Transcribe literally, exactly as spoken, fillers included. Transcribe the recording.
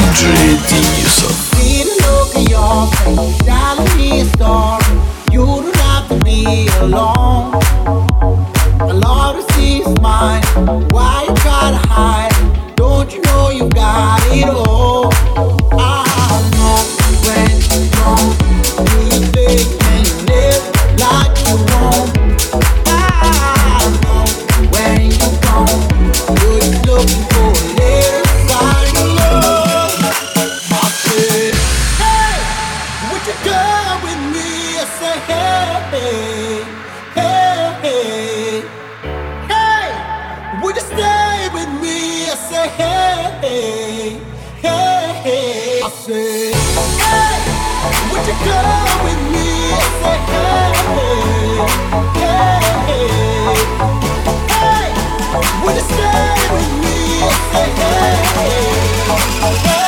диджей Денисов. See the look in your face, telling me a story. You don't have to be alone. I love to see you smile. Why you try to hide? Don't you know you got it all? I know when you're wrong. Do you think and you live like you want? I know when you're wrong. You're just looking for a little sign of love. I said, hey, would you come with me? I said, hey, hey, hey, hey, would you stay with me? I said, hey, hey, hey, I said, hey, would you come with me? I said, hey, hey, hey, would you stay with me? I said, hey, hey, hey.